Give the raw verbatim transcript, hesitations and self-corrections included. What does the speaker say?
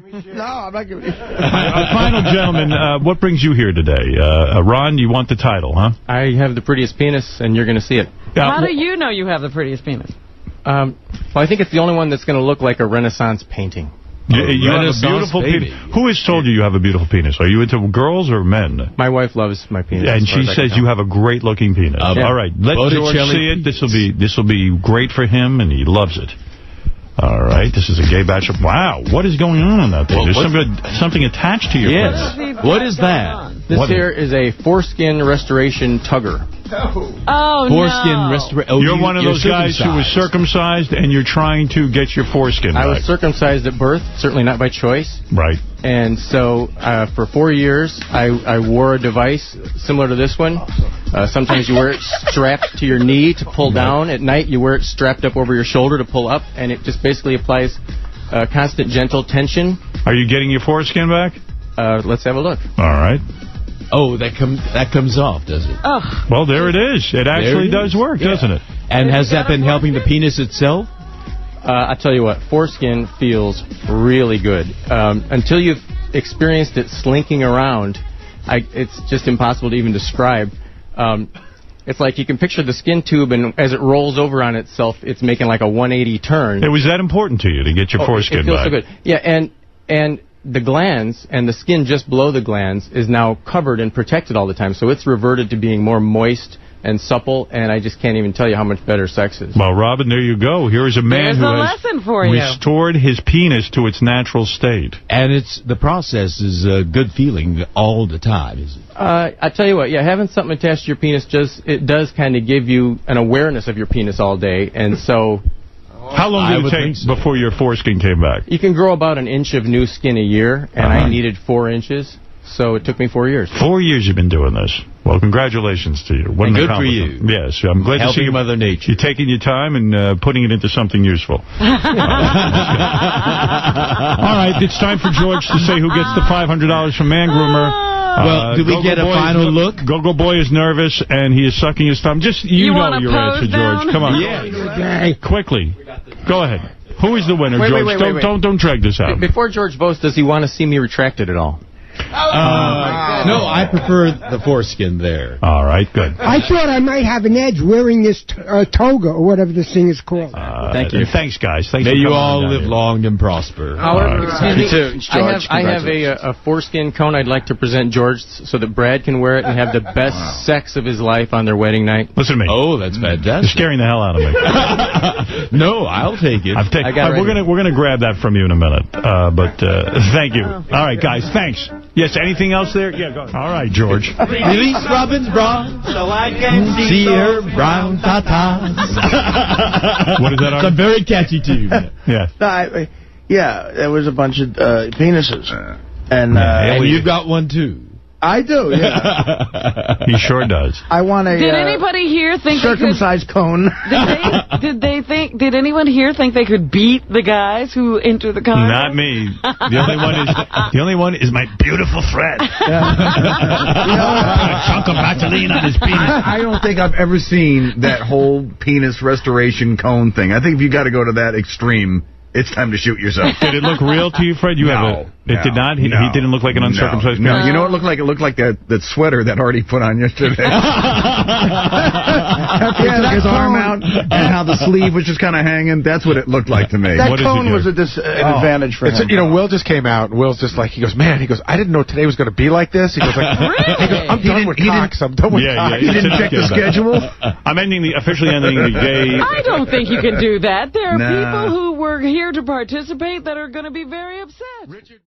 No, I'm not giving you shit. Uh, final gentleman, uh, what brings you here today? Uh, uh, Ron, you want the title, huh? I have the prettiest penis, and you're going to see it. Uh, How do you know you have the prettiest penis? Um, well, I think it's the only one that's going to look like a Renaissance painting. You, you have a beautiful penis. Who has told you you have a beautiful penis? Are you into girls or men? My wife loves my penis. And she says you have a great-looking penis. Uh, yeah. All right, let George see it. This will be this will be great for him, and he loves it. All right, this is a gay bachelor. Wow, what is going on on that thing? Well, There's some good, something attached to your yes. penis. What is that? This what here is? is a foreskin restoration tugger. Oh, foreskin no. restoration. Oh, you're you, one of those guys who was circumcised, and you're trying to get your foreskin I back. was circumcised at birth, certainly not by choice. Right. And so uh, for four years, I, I wore a device similar to this one. Uh, sometimes you wear it strapped to your knee to pull down. At night, you wear it strapped up over your shoulder to pull up, and it just basically applies uh, constant, gentle tension. Are you getting your foreskin back? Uh, let's have a look. All right. Oh, that comes that comes off, does it? Oh. Well, there it is. It actually it does work, yeah. doesn't it? And has that been helping the penis itself? Uh, I tell you what, foreskin feels really good. Um, until you've experienced it slinking around, I, it's just impossible to even describe. Um, it's like you can picture the skin tube, and as it rolls over on itself, it's making like a one eighty turn. It was that important to you to get your oh, foreskin it feels back. so good. Yeah, and and the glands and the skin just below the glands is now covered and protected all the time, so it's reverted to being more moist and supple, and I just can't even tell you how much better sex is. Well, Robin, there you go. Here is a man There's who a has lesson for you. restored his penis to its natural state. And it's the process is a good feeling all the time, is it? Uh, I tell you what, yeah, having something attached to your penis, just it does kind of give you an awareness of your penis all day, and so... How long did it take so. before your foreskin came back? You can grow about an inch of new skin a year, and uh-huh. I needed four inches, so it took me four years. Four years you've been doing this. Well, congratulations to you. What and good for you. Yes, I'm glad Helping to see you. Mother Nature. You're taking your time and uh, putting it into something useful. All right, it's time for George to say who gets the five hundred dollars from Man Groomer. Well, do we Go-Go get a Boy final is, look? Go-Go Boy is nervous, and he is sucking his thumb. Just, you, you know your answer, down? George. Come on. Yes. Quickly. Go ahead. Who is the winner, wait, George? Wait, wait, don't, wait. don't, don't drag this out. Before George votes, does he want to see me retracted at all? Oh, uh, no, I prefer the foreskin there. All right, good. I thought I might have an edge wearing this t uh, toga, or whatever this thing is called. Uh, Thank you. Thanks, guys. Thanks May for you all live here. long and prosper. However, right. excuse me, too, George, I have, I have a, a foreskin cone I'd like to present George so that Brad can wear it and have the best wow. sex of his life on their wedding night. Listen to me. Oh, that's fantastic. You're scaring the hell out of me. No, I'll take it. I've take, I got uh, we're gonna we're gonna grab that from you in a minute. Uh, but uh, thank you. All right, guys. Thanks. Yes. Anything else there? Yeah. Go ahead. All right, George. Release Robin's bra so I can see her brown tatas. What is that? It's a very catchy tune. Yeah. No, I, yeah, there was a bunch of uh, penises. And, uh, and you've got one, too. I do, yeah. He sure does. I want a Did uh, anybody here think circumcised they could, cone. Did they, did they think? Did anyone here think they could beat the guys who enter the contest? Not me. The only one is the only one is my beautiful friend. Yeah. You know, a chunk of Vaseline on his penis. I, I don't think I've ever seen that whole penis restoration cone thing. I think if you got to go to that extreme, it's time to shoot yourself. Did it look real to you, Fred? You no, have a. It no, did not. He, no, he didn't look like an uncircumcised. No, penis? no. You know what it looked like? It looked like that that sweater that Artie put on yesterday. Yeah, took his arm out, and how the sleeve was just kind of hanging. That's what it looked like to me. That what cone was a dis an oh. advantage for it's him. A, you know, Will just came out, and Will's just like, he goes, man, he goes, I didn't know today was going to be like this. He goes, like, really? He goes, I'm he done with cocks. I'm done with yeah, cocks. Yeah, he didn't check the schedule. I'm ending the officially ending the gay. I don't think you can do that. There are Nah. people who were here to participate that are going to be very upset. Richard